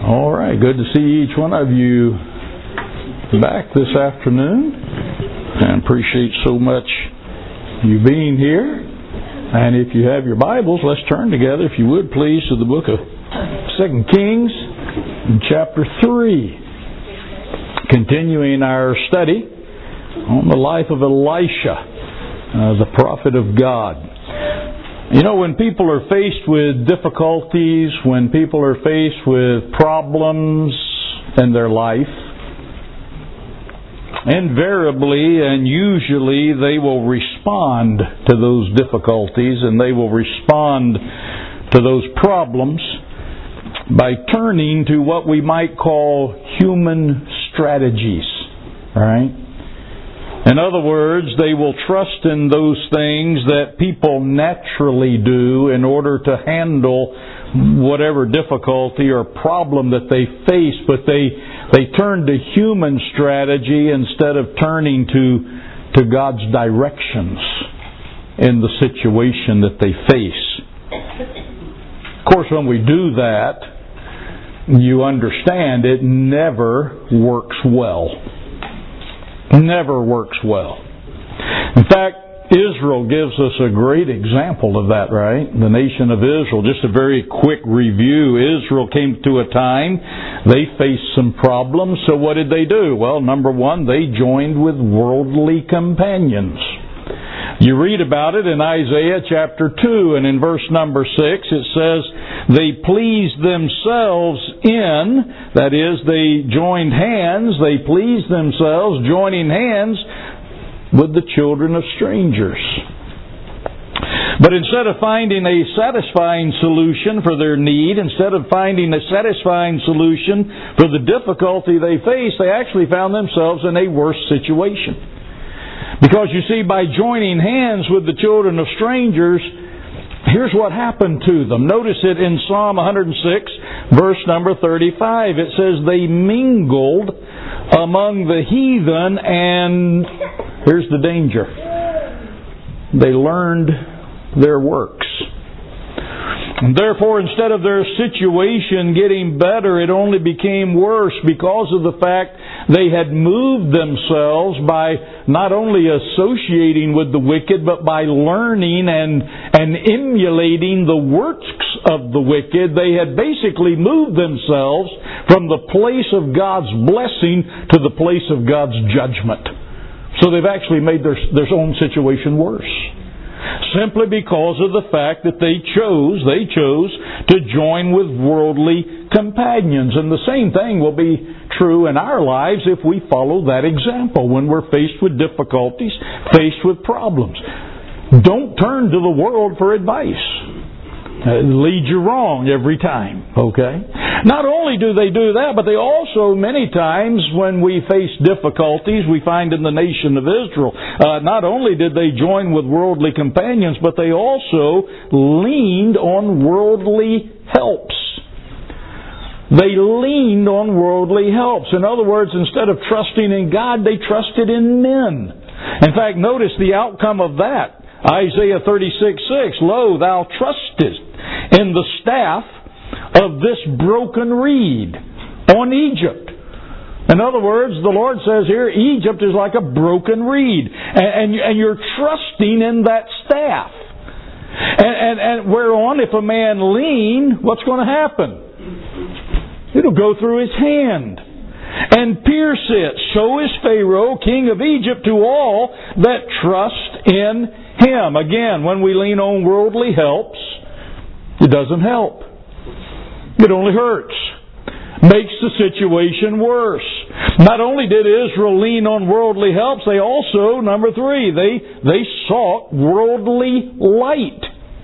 All right, good to see each one of you back this afternoon, and appreciate so much you being here. And if you have your Bibles, let's turn together, if you would please, to the book of 2 Kings, chapter 3. Continuing our study on the life of Elisha, the prophet of God. You know, when people are faced with difficulties, when people are faced with problems in their life, invariably and usually they will respond to those difficulties and they will respond to those problems by turning to what we might call human strategies. All right? In other words, they will trust in those things that people naturally do in order to handle whatever difficulty or problem that they face, but they turn to human strategy instead of turning to God's directions in the situation that they face. Of course, when we do that, you understand it never works well. Never works well. In fact, Israel gives us a great example of that, right? The nation of Israel. Just a very quick review. Israel came to a time they faced some problems. So what did they do? Well, number one, they joined with worldly companions. You read about it in Isaiah chapter 2, and in verse number 6 it says, they pleased themselves that is, they joined hands, they pleased themselves joining hands with the children of strangers. But instead of finding a satisfying solution for their need, instead of finding a satisfying solution for the difficulty they face, they actually found themselves in a worse situation. Because you see, by joining hands with the children of strangers, here's what happened to them. Notice it in Psalm 106, verse number 35. It says, they mingled among the heathen, and here's the danger. They learned their works. And therefore, instead of their situation getting better, it only became worse because of the fact they had moved themselves by not only associating with the wicked, but by learning and emulating the works of the wicked. They had basically moved themselves from the place of God's blessing to the place of God's judgment. So they've actually made their own situation worse. Simply because of the fact that they chose to join with worldly companions. And the same thing will be true in our lives if we follow that example when we're faced with difficulties, faced with problems. Don't turn to the world for advice. It leads you wrong every time, okay? Not only do they do that, but they also, many times when we face difficulties, we find in the nation of Israel, not only did they join with worldly companions, but they also leaned on worldly helps. They leaned on worldly helps. In other words, instead of trusting in God, they trusted in men. In fact, notice the outcome of that. Isaiah 36:6, lo, thou trustest in the staff of this broken reed on Egypt. In other words, the Lord says here, Egypt is like a broken reed. And you're trusting in that staff. And whereon, if a man lean, what's going to happen? It'll go through his hand and pierce it. So is Pharaoh, king of Egypt, to all that trust in him. Again, when we lean on worldly helps, it doesn't help. It only hurts. Makes the situation worse. Not only did Israel lean on worldly helps, they also, number 3, they sought worldly light.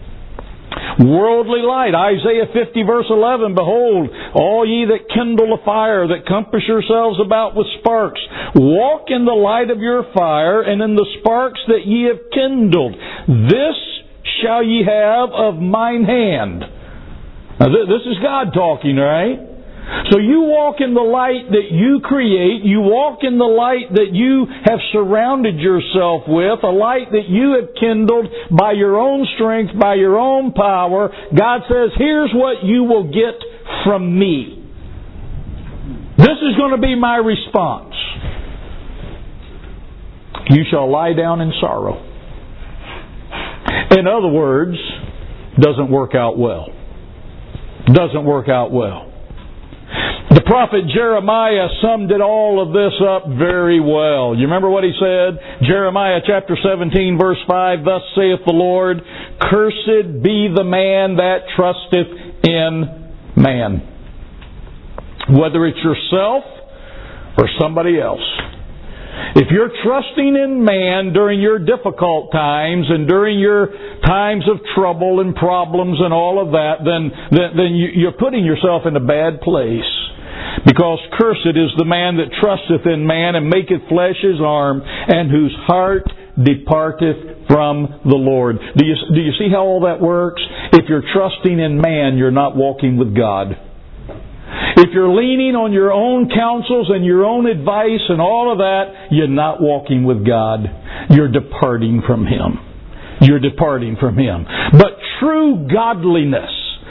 Worldly light. Isaiah 50 verse 11, behold, all ye that kindle a fire, that compass yourselves about with sparks, walk in the light of your fire, and in the sparks that ye have kindled. This shall ye have of mine hand. Now this is God talking, right? So you walk in the light that you create. You walk in the light that you have surrounded yourself with, a light that you have kindled by your own strength, by your own power. God says, here's what you will get from me. is going to be my response. You shall lie down in sorrow. In other words, doesn't work out well. Doesn't work out well. The prophet Jeremiah summed it all of this up very well. You remember what he said? Jeremiah chapter 17 verse 5, Thus saith the Lord, Cursed be the man that trusteth in man. Whether it's yourself or somebody else. If you're trusting in man during your difficult times and during your times of trouble and problems and all of that, then you're putting yourself in a bad place. Because cursed is the man that trusteth in man and maketh flesh his arm, and whose heart departeth from the Lord. Do you see how all that works? If you're trusting in man, you're not walking with God. If you're leaning on your own counsels and your own advice and all of that, you're not walking with God. You're departing from Him. You're departing from Him. But true godliness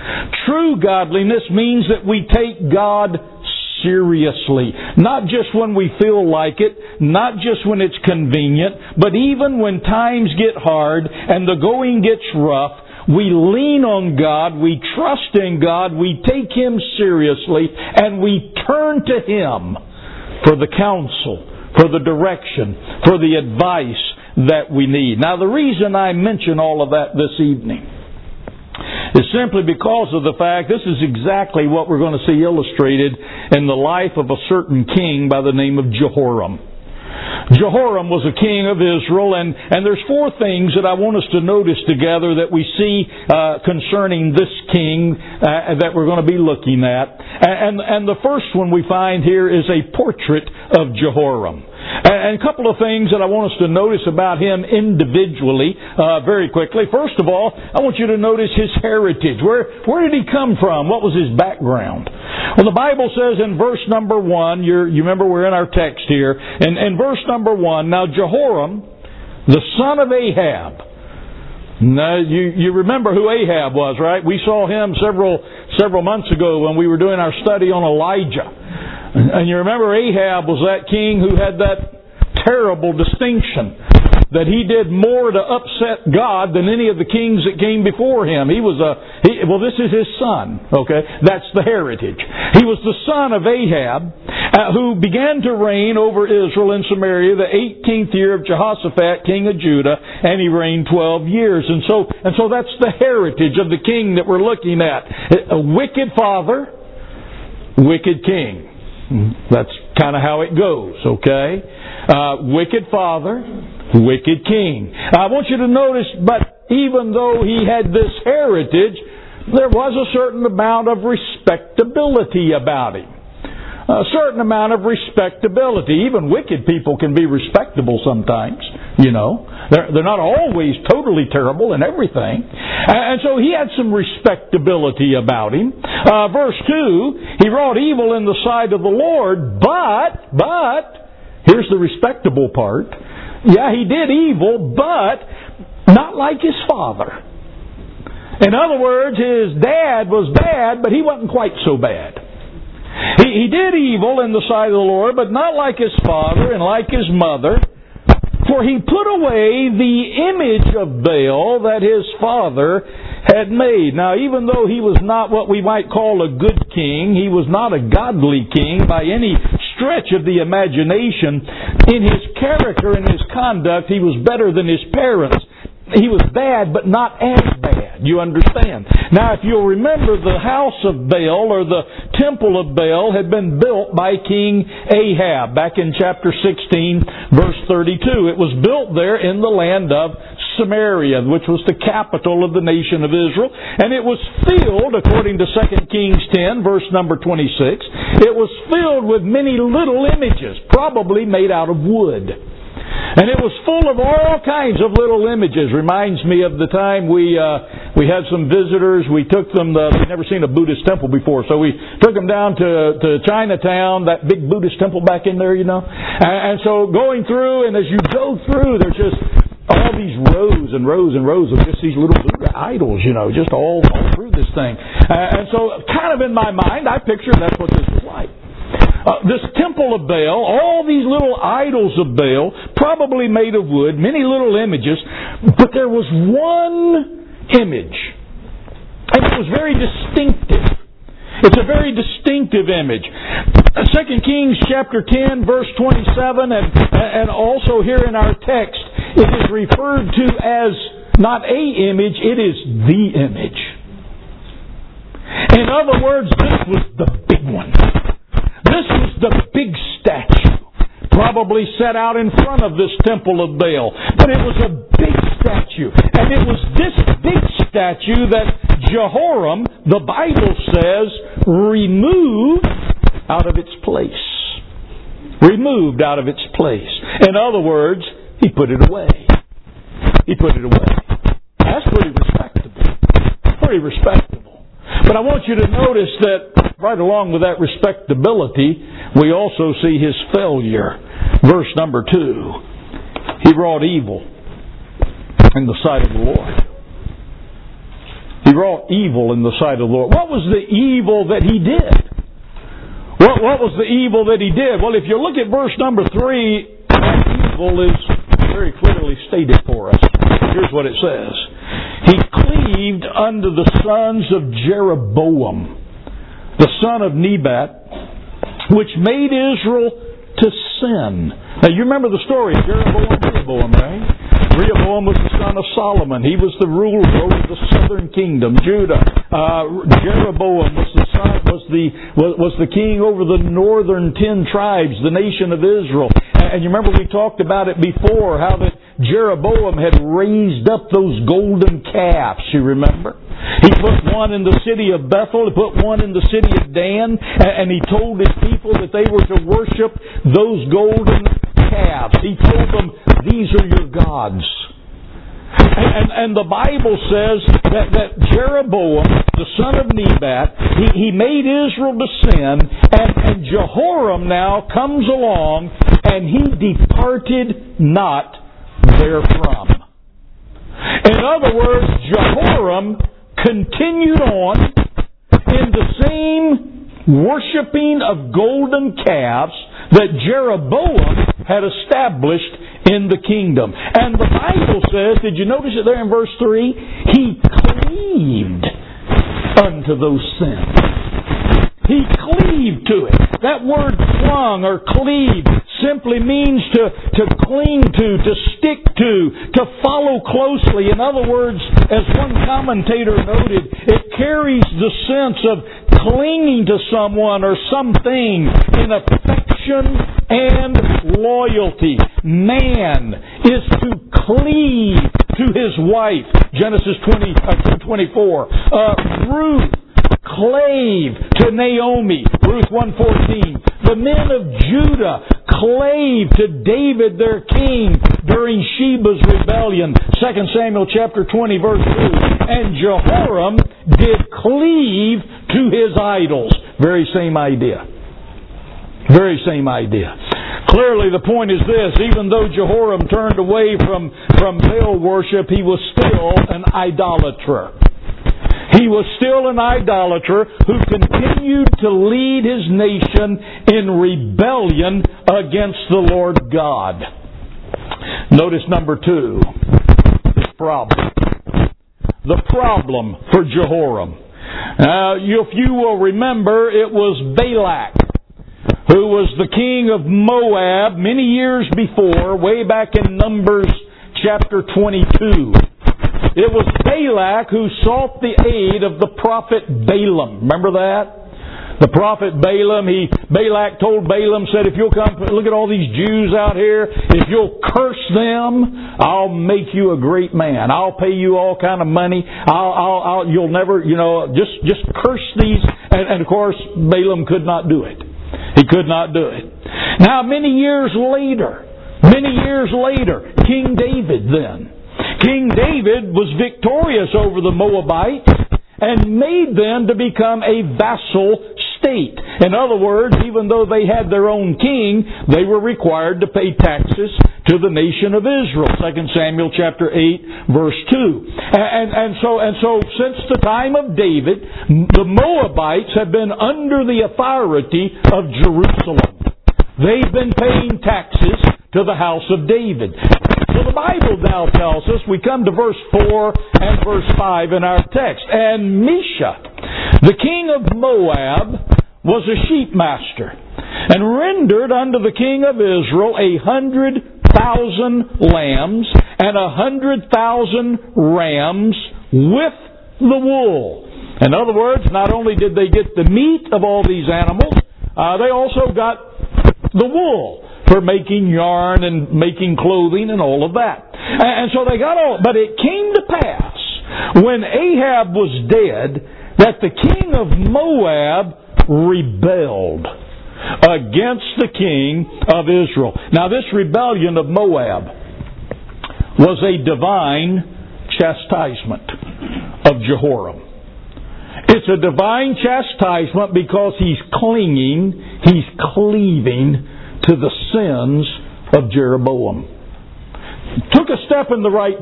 means that we take God seriously. Not just when we feel like it, not just when it's convenient, but even when times get hard and the going gets rough, we lean on God, we trust in God, we take Him seriously, and we turn to Him for the counsel, for the direction, for the advice that we need. Now, the reason I mention all of that this evening is simply because of the fact this is exactly what we're going to see illustrated in the life of a certain king by the name of Jehoram. Jehoram was a king of Israel, and there's four things that I want us to notice together that we see concerning this king that we're going to be looking at. And the first one we find here is a portrait of Jehoram. And a couple of things that I want us to notice about him individually very quickly. First of all, I want you to notice his heritage. Where did he come from? What was his background? Well, the Bible says in verse number 1, you remember we're in our text here, in verse number 1, Now Jehoram, the son of Ahab. Now, you remember who Ahab was, right? We saw him several months ago when we were doing our study on Elijah. And you remember Ahab was that king who had that terrible distinction that he did more to upset God than any of the kings that came before him. This is his son, okay? That's the heritage. He was the son of Ahab, who began to reign over Israel and Samaria the 18th year of Jehoshaphat, king of Judah, and he reigned 12 years. And so that's the heritage of the king that we're looking at. A wicked father, wicked king. That's kind of how it goes, okay? Wicked father, wicked king. I want you to notice, but even though he had this heritage, there was a certain amount of respectability about him. A certain amount of respectability. Even wicked people can be respectable sometimes, you know. They're not always totally terrible in everything. And so he had some respectability about him. Verse 2, he wrought evil in the sight of the Lord, but, here's the respectable part. Yeah, he did evil, but not like his father. In other words, his dad was bad, but he wasn't quite so bad. He did evil in the sight of the Lord, but not like his father and like his mother. For he put away the image of Baal that his father had made. Now, even though he was not what we might call a good king, he was not a godly king by any stretch of the imagination. In his character and his conduct, he was better than his parents. He was bad, but not as bad. You understand? Now, if you'll remember, the house of Baal, or the temple of Baal, had been built by King Ahab back in chapter 16, verse 32. It was built there in the land of Samaria, which was the capital of the nation of Israel. And it was filled, according to 2 Kings 10, verse number 26, it was filled with many little images, probably made out of wood. And it was full of all kinds of little images. Reminds me of the time we had some visitors. We took them, they'd never seen a Buddhist temple before. So we took them down to Chinatown, that big Buddhist temple back in there, you know. And so going through, and as you go through, there's just all these rows and rows and rows of just these little Buddha idols, you know, just all through this thing. And so kind of in my mind, I picture that's what this was like. this temple of Baal, all these little idols of Baal, probably made of wood, many little images, but there was one image. And it was very distinctive. It's a very distinctive image. 2 Kings chapter 10, verse 27, and also here in our text, it is referred to as not a image, it is the image. In other words, this was the big one. This was the big statue, probably set out in front of this temple of Baal. But it was a big statue. And it was this big statue that Jehoram, the Bible says, removed out of its place. Removed out of its place. In other words, he put it away. He put it away. That's pretty respectable. Pretty respectable. But I want you to notice that right along with that respectability, we also see his failure. Verse number 2. He wrought evil in the sight of the Lord. He wrought evil in the sight of the Lord. What was the evil that he did? What was the evil that he did? Well, if you look at verse number 3, that evil is very clearly stated for us. Here's what it says. He cleaved unto the sons of Jeroboam, the son of Nebat, which made Israel to sin. Now you remember the story of Rehoboam, right? Rehoboam was the son of Solomon. He was the ruler over the southern kingdom, Judah. Jeroboam was the king over the northern 10 tribes, the nation of Israel. And you remember we talked about it before, how that Jeroboam had raised up those golden calves, you remember? He put one in the city of Bethel, he put one in the city of Dan, and he told his people that they were to worship those golden calves. He told them, these are your gods. And the Bible says that Jeroboam, the son of Nebat, he made Israel to sin, and Jehoram now comes along, and he departed not therefrom. In other words, Jehoram continued on in the same worshiping of golden calves that Jeroboam had established in the kingdom. And the Bible says, did you notice it there in verse 3? He cleaved unto those sins. He cleaved to it. That word clung or cleave simply means to cling to stick to follow closely. In other words, as one commentator noted, it carries the sense of clinging to someone or something in affection and loyalty. Man is to cleave to his wife. Genesis 24. Ruth clave to Naomi, Ruth 1:14. The men of Judah clave to David their king during Sheba's rebellion, 2 Samuel chapter 20 verse 2. And Jehoram did cleave to his idols. Very same idea. Very same idea. Clearly the point is this, even though Jehoram turned away from Baal worship, he was still an idolater. He was still an idolater who continued to lead his nation in rebellion against the Lord God. Notice number 2, this problem. The problem for Jehoram. If you will remember, it was Balak, who was the king of Moab many years before, way back in Numbers chapter 22. It was Balak who sought the aid of the prophet Balaam. Remember that? The prophet Balaam, Balak told Balaam, said, if you'll come, look at all these Jews out here, if you'll curse them, I'll make you a great man. I'll pay you all kind of money. You'll never, just curse these. And of course, Balaam could not do it. He could not do it. Now, many years later, King David was victorious over the Moabites and made them to become a vassal state. In other words, even though they had their own king, they were required to pay taxes to the nation of Israel. 2 Samuel chapter 8, verse 2. And so since the time of David, the Moabites have been under the authority of Jerusalem. They've been paying taxes to the house of David. So the Bible now tells us, we come to verse 4 and verse 5 in our text. And Mesha, the king of Moab, was a sheep master, and rendered unto the king of Israel 100,000 lambs and 100,000 rams with the wool. In other words, not only did they get the meat of all these animals, they also got the wool for making yarn and making clothing and all of that. And so they got all. But it came to pass, when Ahab was dead, that the king of Moab rebelled against the king of Israel. Now this rebellion of Moab was a divine chastisement of Jehoram. It's a divine chastisement because he's cleaving to the sins of Jeroboam. Took a step in the right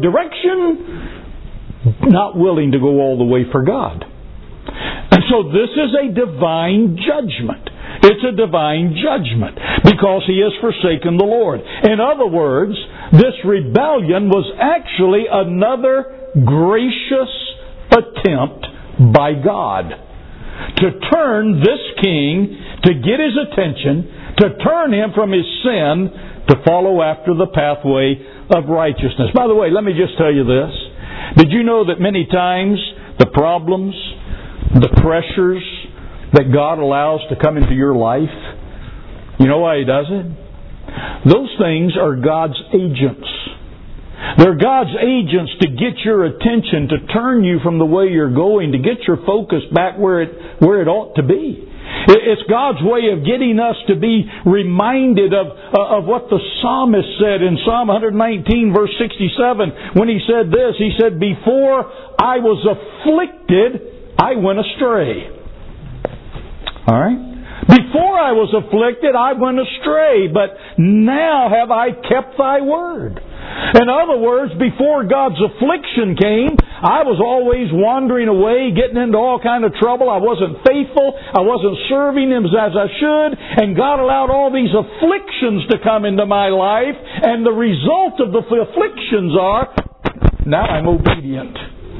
direction, not willing to go all the way for God. And so this is a divine judgment. It's a divine judgment because he has forsaken the Lord. In other words, this rebellion was actually another gracious attempt by God to turn this king, to get his attention, to turn him from his sin, to follow after the pathway of righteousness. By the way, let me just tell you this. Did you know that many times the problems, the pressures that God allows to come into your life, you know why He does it? Those things are God's agents. They're God's agents to get your attention, to turn you from the way you're going, to get your focus back where it ought to be. It's God's way of getting us to be reminded of what the psalmist said in Psalm 119 verse 67 when he said this. He said, "Before I was afflicted, I went astray." Alright? Before I was afflicted, I went astray, but now have I kept Thy word. In other words, before God's affliction came, I was always wandering away, getting into all kind of trouble. I wasn't faithful. I wasn't serving Him as I should. And God allowed all these afflictions to come into my life. And the result of the afflictions are, now I'm obedient.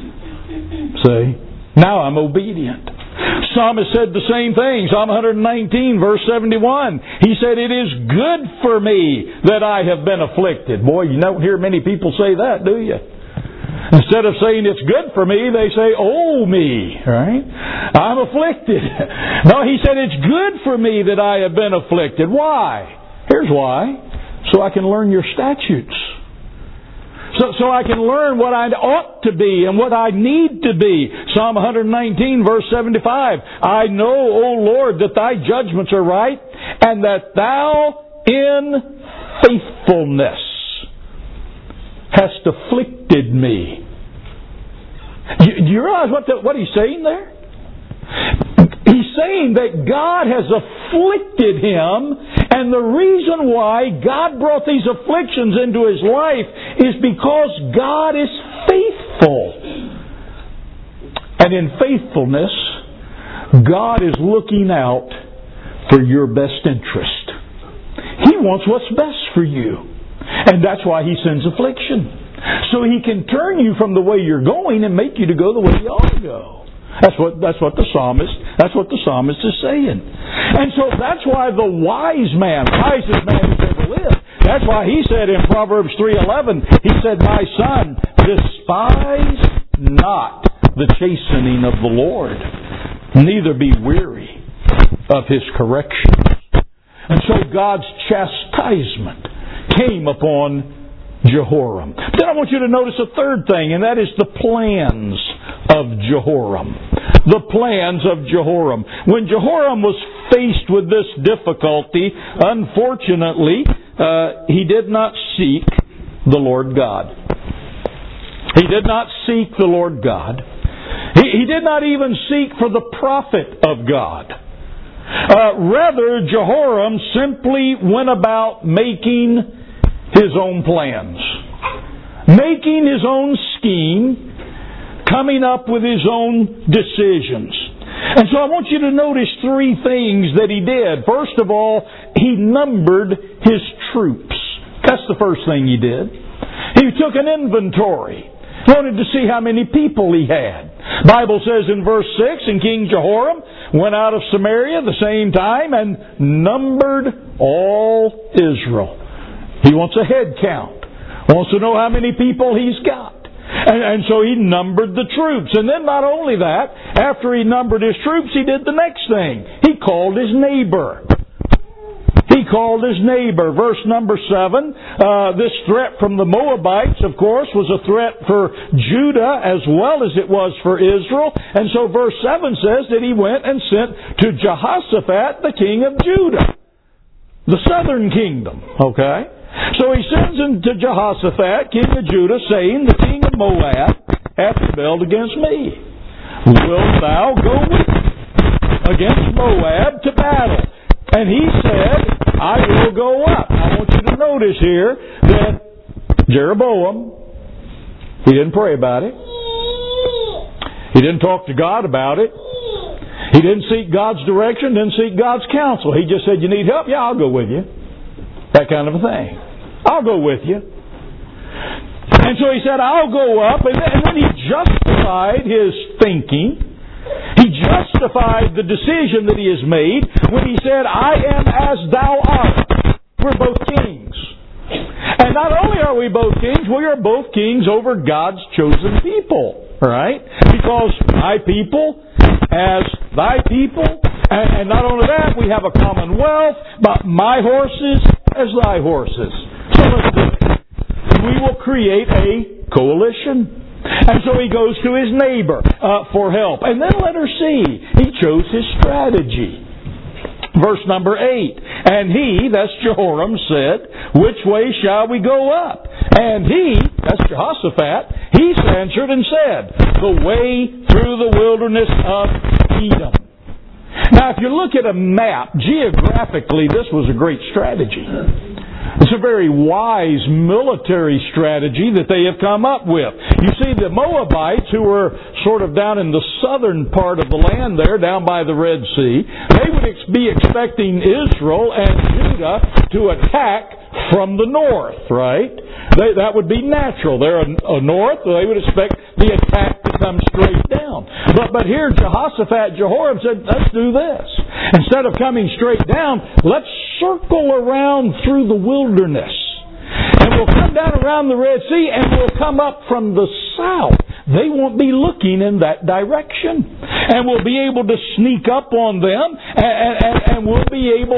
See? Now I'm obedient. Psalmist said the same thing. Psalm 119, verse 71. He said, "It is good for me that I have been afflicted." Boy, you don't hear many people say that, do you? Instead of saying it's good for me, they say, "Oh me," right? I'm afflicted. No, he said, "It's good for me that I have been afflicted." Why? Here's why. So I can learn your statutes. So I can learn what I ought to be and what I need to be. Psalm 119, verse 75. "I know, O Lord, that Thy judgments are right, and that Thou in faithfulness hast afflicted me." Do you realize what he's saying there? He's saying that God has afflicted him, and the reason why God brought these afflictions into his life is because God is faithful. And in faithfulness, God is looking out for your best interest. He wants what's best for you. And that's why He sends affliction. So He can turn you from the way you're going and make you to go the way you ought to go. That's what the psalmist is saying. And so that's why the wisest man who's ever lived, that's why he said in Proverbs 3:11, he said, "My son, despise not the chastening of the Lord, neither be weary of His correction." And so God's chastisement came upon Jehoram. Then I want you to notice a third thing, and that is the plans of Jehoram. The plans of Jehoram. When Jehoram was faced with this difficulty, unfortunately, he did not seek the Lord God. He did not seek the Lord God. He did not even seek for the prophet of God. Rather, Jehoram simply went about making his own plans, making his own scheme, coming up with his own decisions. And so I want you to notice three things that he did. First of all, he numbered his troops. That's the first thing he did. He took an inventory. He wanted to see how many people he had. The Bible says in verse 6, and King Jehoram went out of Samaria the same time and numbered all Israel. He wants a head count. Wants to know how many people he's got. And so he numbered the troops. And then not only that, after he numbered his troops, he did the next thing. He called his neighbor. He called his neighbor. Verse number 7, this threat from the Moabites, of course, was a threat for Judah as well as it was for Israel. And so verse 7 says that he went and sent to Jehoshaphat, the king of Judah, the southern kingdom. Okay? So he sends him to Jehoshaphat, king of Judah, saying, the king of Moab hath rebelled against me. Wilt thou go with me against Moab to battle? And he said, I will go up. I want you to notice here that Jeroboam, he didn't pray about it. He didn't talk to God about it. He didn't seek God's direction, didn't seek God's counsel. He just said, you need help? Yeah, I'll go with you. That kind of a thing. I'll go with you. And so he said, I'll go up. And then he justified his thinking. He justified the decision that he has made when he said, I am as thou art. We're both kings. And not only are we both kings, we are both kings over God's chosen people. Right? Because my people as thy people. And not only that, we have a commonwealth, but my horses as thy horses. So let's do it. We will create a coalition. And so he goes to his neighbor for help. And then letter C, he chose his strategy. Verse number 8, and he, that's Jehoram, said, which way shall we go up? And he, that's Jehoshaphat, he answered and said, the way through the wilderness of Edom. Now, if you look at a map, geographically, this was a great strategy. It's a very wise military strategy that they have come up with. You see, the Moabites, who were sort of down in the southern part of the land there, down by the Red Sea, they would be expecting Israel and Judah to attack from the north, right? That would be natural. They're a north, so they would expect the attack to come straight down. But here Jehoshaphat, Jehoram said, let's do this. Instead of coming straight down, let's circle around through the wilderness. And we'll come down around the Red Sea and we'll come up from the south. They won't be looking in that direction. And we'll be able to sneak up on them and we'll be able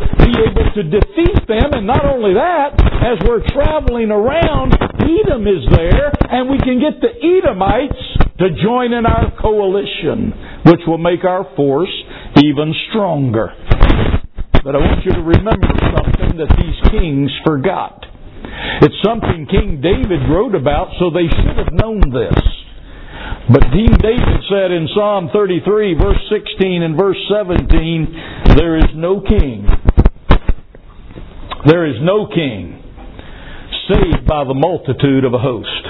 to defeat them. And not only that, as we're traveling around, Edom is there and we can get the Edomites to join in our coalition, which will make our force even stronger. But I want you to remember something that these kings forgot. It's something King David wrote about, so they should have known this. But King David said in Psalm 33, verse 16 and verse 17, there is no king. There is no king saved by the multitude of a host.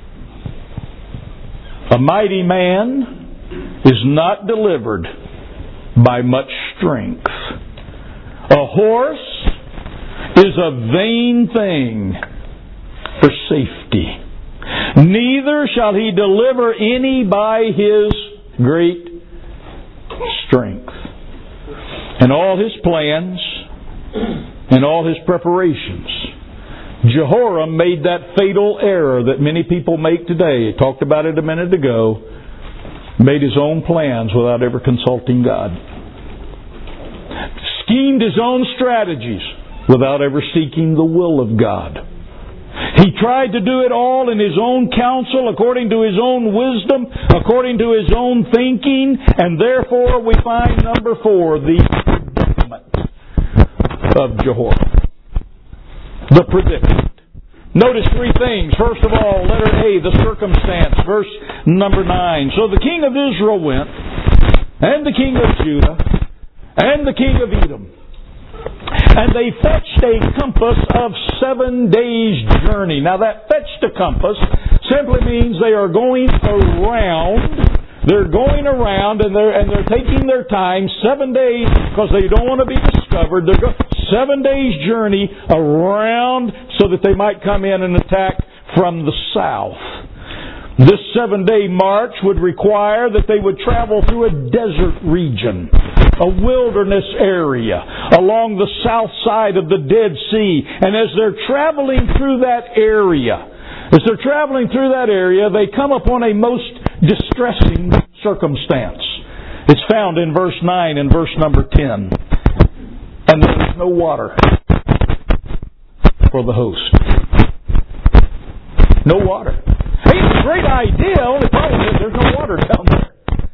A mighty man is not delivered by much strength. A horse is a vain thing for safety. Neither shall he deliver any by his great strength. And all his plans and all his preparations. Jehoram made that fatal error that many people make today. I talked about it a minute ago. Made his own plans without ever consulting God. Schemed his own strategies without ever seeking the will of God. He tried to do it all in his own counsel, according to his own wisdom, according to his own thinking, and therefore we find number 4, the predicament of Jehoram. The predicament. Notice 3 things. First of all, letter A, the circumstance. Verse number 9. So the king of Israel went, and the king of Judah, and the king of Edom. And they fetched a compass of 7 days' journey. Now that fetched a compass simply means they are going around. They're going around and they're taking their time, 7 days, because they don't want to be discovered. They're going 7 days' journey around so that they might come in and attack from the south. This 7-day march would require that they would travel through a desert region, a wilderness area, along the south side of the Dead Sea. And as they're traveling through that area, they come upon a most distressing circumstance. It's found in verse 9 and verse number 10. And there is no water for the host. No water. Hey, it's a great idea. Only problem is there's no water down there.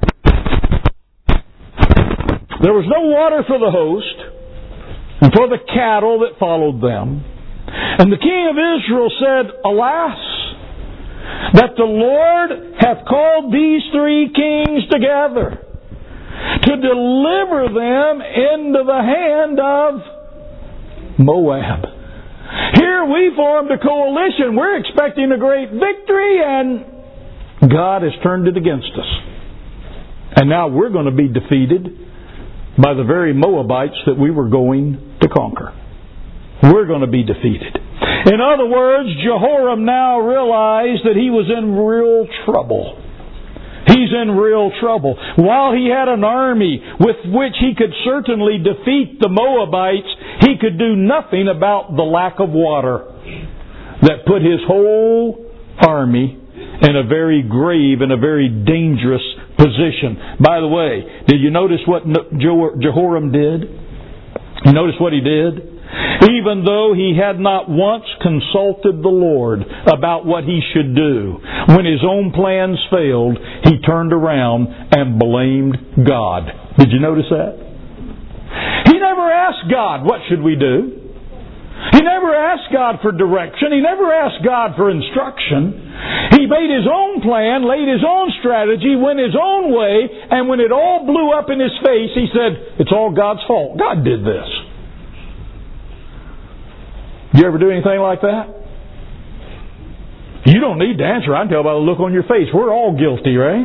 There was no water for the host and for the cattle that followed them. And the king of Israel said, Alas, that the Lord hath called these 3 kings together to deliver them into the hand of Moab. Here we formed a coalition. We're expecting a great victory, and God has turned it against us. And now we're going to be defeated by the very Moabites that we were going to conquer. We're going to be defeated. In other words, Jehoram now realized that he was in real trouble. He's in real trouble. While he had an army with which he could certainly defeat the Moabites, he could do nothing about the lack of water that put his whole army in a very grave and a very dangerous position. By the way, did you notice what Jehoram did? You notice what he did? Even though he had not once consulted the Lord about what he should do, when his own plans failed, he turned around and blamed God. Did you notice that? He never asked God, what should we do? He never asked God for direction. He never asked God for instruction. He made his own plan, laid his own strategy, went his own way, and when it all blew up in his face, he said, it's all God's fault. God did this. You ever do anything like that? You don't need to answer. I can tell by the look on your face. We're all guilty, right?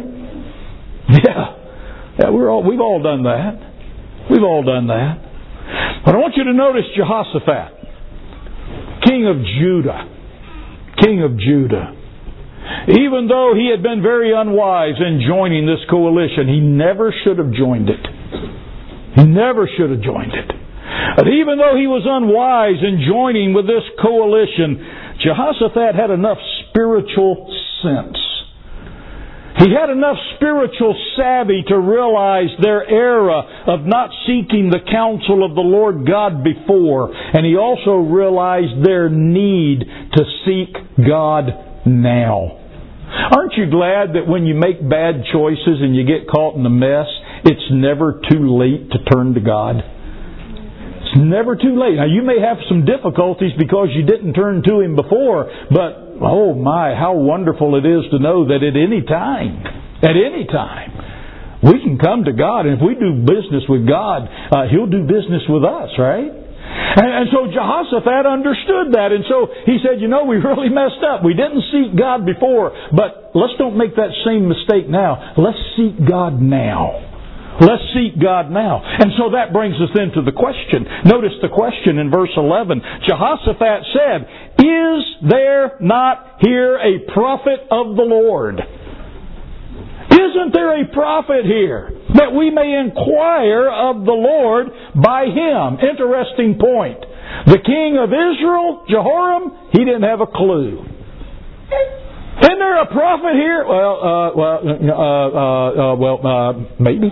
Yeah, we've all done that. We've all done that. But I want you to notice Jehoshaphat, king of Judah. King of Judah. Even though he had been very unwise in joining this coalition, he never should have joined it. He never should have joined it. But even though he was unwise in joining with this coalition, Jehoshaphat had enough spiritual sense. He had enough spiritual savvy to realize their error of not seeking the counsel of the Lord God before. And he also realized their need to seek God now. Aren't you glad that when you make bad choices and you get caught in a mess, it's never too late to turn to God? It's never too late. Now, you may have some difficulties because you didn't turn to Him before, but, oh my, how wonderful it is to know that at any time, we can come to God, and if we do business with God, He'll do business with us, right? And so Jehoshaphat understood that, and so he said, we really messed up. We didn't seek God before, but let's don't make that same mistake now. Let's seek God now. Let's seek God now. And so that brings us then to the question. Notice the question in verse 11. Jehoshaphat said, "Is there not here a prophet of the Lord? Isn't there a prophet here that we may inquire of the Lord by him?" Interesting point. The king of Israel, Jehoram, he didn't have a clue. Isn't there a prophet here? Maybe.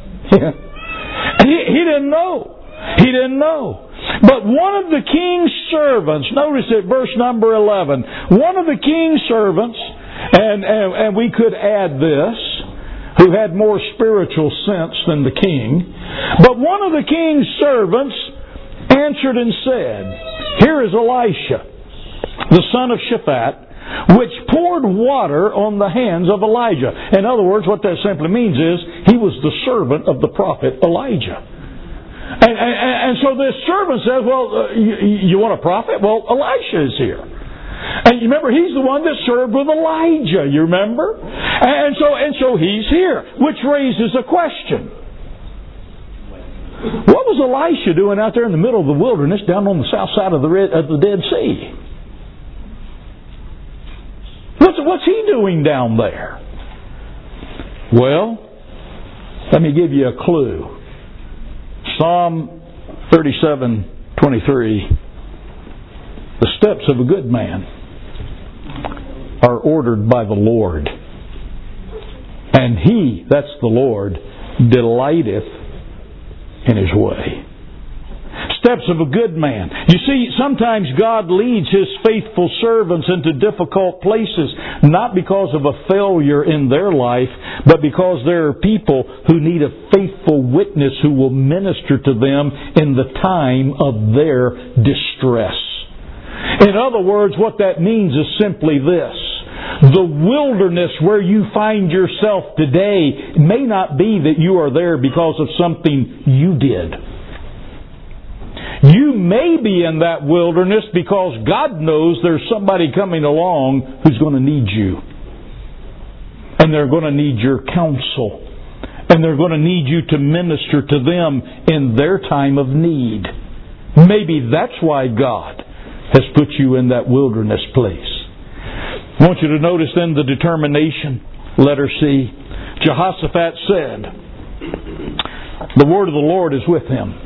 He didn't know. He didn't know. But one of the king's servants, notice at verse number 11, one of the king's servants, and we could add this, who had more spiritual sense than the king, but one of the king's servants answered and said, "Here is Elisha, the son of Shaphat, which poured water on the hands of Elijah." In other words, what that simply means is, he was the servant of the prophet Elijah. And so this servant says, well, you want a prophet? Well, Elisha is here. And you remember, he's the one that served with Elijah, you remember? And so he's here, which raises a question. What was Elisha doing out there in the middle of the wilderness down on the south side of the Dead Sea? What's he doing down there? Well, let me give you a clue. Psalm 37:23. The steps of a good man are ordered by the Lord, and He, that's the Lord, delighteth in His way. Steps of a good man. You see, sometimes God leads His faithful servants into difficult places, not because of a failure in their life, but because there are people who need a faithful witness who will minister to them in the time of their distress. In other words, what that means is simply this. The wilderness where you find yourself today may not be that you are there because of something you did. You may be in that wilderness because God knows there's somebody coming along who's going to need you. And they're going to need your counsel. And they're going to need you to minister to them in their time of need. Maybe that's why God has put you in that wilderness place. I want you to notice then the determination. Letter C. Jehoshaphat said, the word of the Lord is with him.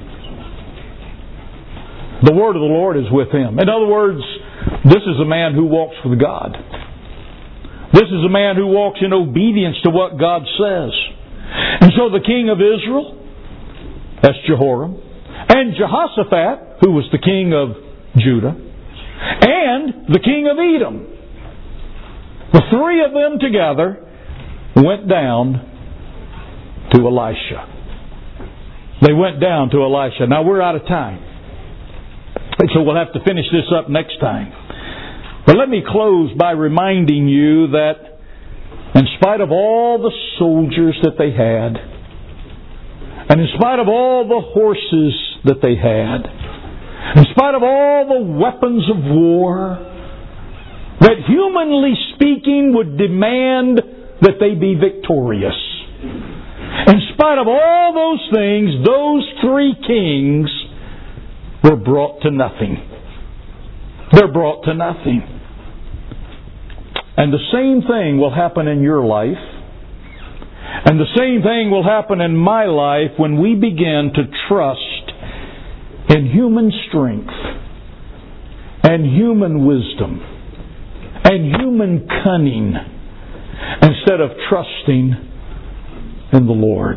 The word of the Lord is with him. In other words, this is a man who walks with God. This is a man who walks in obedience to what God says. And so the king of Israel, that's Jehoram, and Jehoshaphat, who was the king of Judah, and the king of Edom, the three of them together went down to Elisha. They went down to Elisha. Now we're out of time, so we'll have to finish this up next time. But let me close by reminding you that in spite of all the soldiers that they had, and in spite of all the horses that they had, in spite of all the weapons of war, that humanly speaking would demand that they be victorious. In spite of all those things, those three kings were brought to nothing. They're brought to nothing. And the same thing will happen in your life. And the same thing will happen in my life when we begin to trust in human strength and human wisdom and human cunning instead of trusting in the Lord.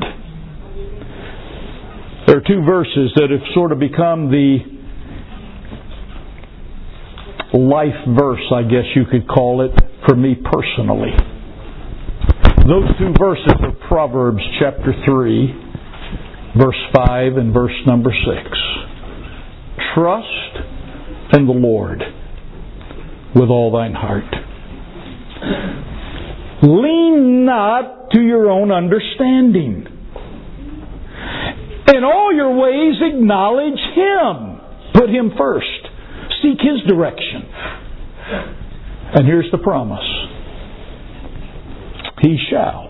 There are two verses that have sort of become the life verse, I guess you could call it, for me personally. Those two verses are Proverbs chapter 3, verse 5 and verse number 6. Trust in the Lord with all thine heart. Lean not to your own understanding. In all your ways acknowledge Him. Put Him first. Seek His direction. And here's the promise. He shall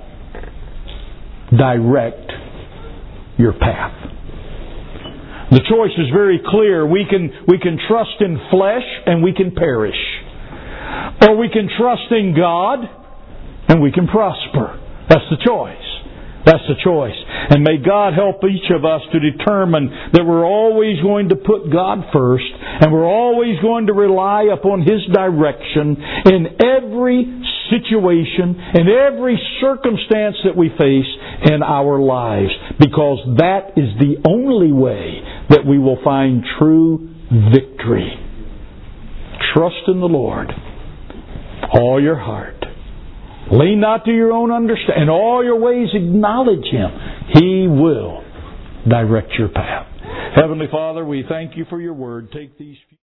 direct your path. The choice is very clear. We can trust in flesh and we can perish. Or we can trust in God and we can prosper. That's the choice. That's the choice. And may God help each of us to determine that we're always going to put God first and we're always going to rely upon His direction in every situation, in every circumstance that we face in our lives. Because that is the only way that we will find true victory. Trust in the Lord. All your heart. Lean not to your own understanding. In all your ways acknowledge Him. He will direct your path. Heavenly Father, we thank You for Your Word. Take these